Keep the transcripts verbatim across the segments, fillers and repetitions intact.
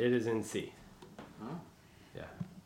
It is in C. Oh. Yeah.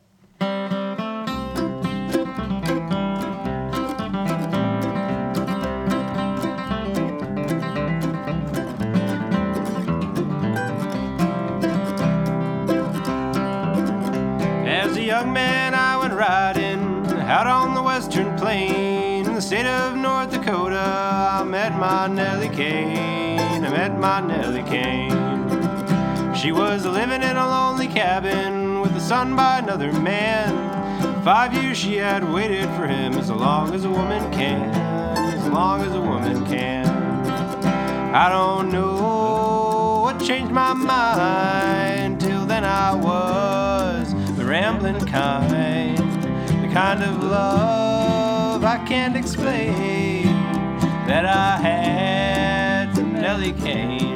As a young man, I went riding out on the western plain in the state of North Dakota. I met my Nellie Kane. I met my Nellie Kane. She was living in a lonely cabin with a son by another man. Five years she had waited for him, as long as a woman can, as long as a woman can. I don't know what changed my mind. Till then I was the rambling kind, the kind of love I can't explain that I had from Nellie Kane.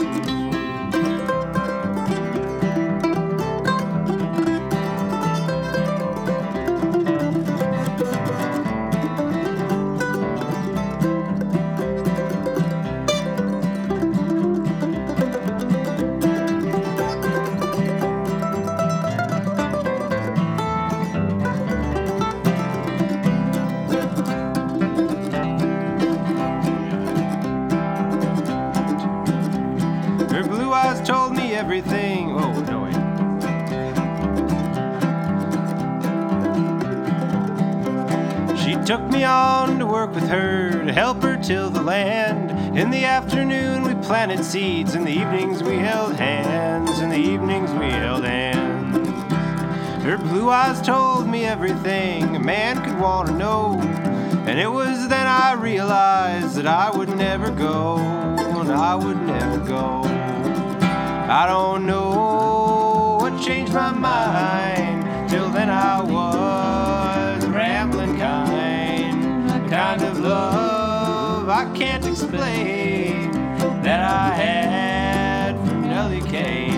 Told me everything. Oh, no, wait. She took me on to work with her to help her till the land. In the afternoon we planted seeds, in the evenings we held hands, in the evenings we held hands. Her blue eyes told me everything a man could want to know, and it was then I realized that I would never go, and I would never go. I don't know what changed my mind. Till then I was a rambling kind, the kind of love I can't explain that I had from Nellie Kane.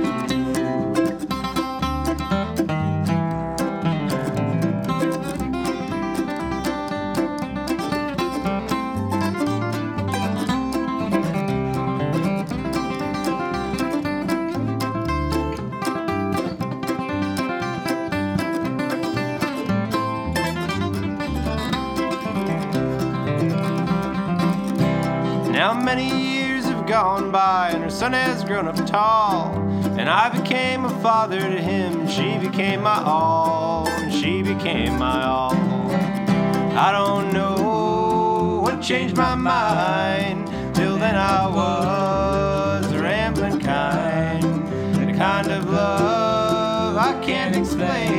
Now many years have gone by, and her son has grown up tall, and I became a father to him, and she became my all, and she became my all. I don't know what changed my mind. Till then I was a rambling kind, the kind of love I can't explain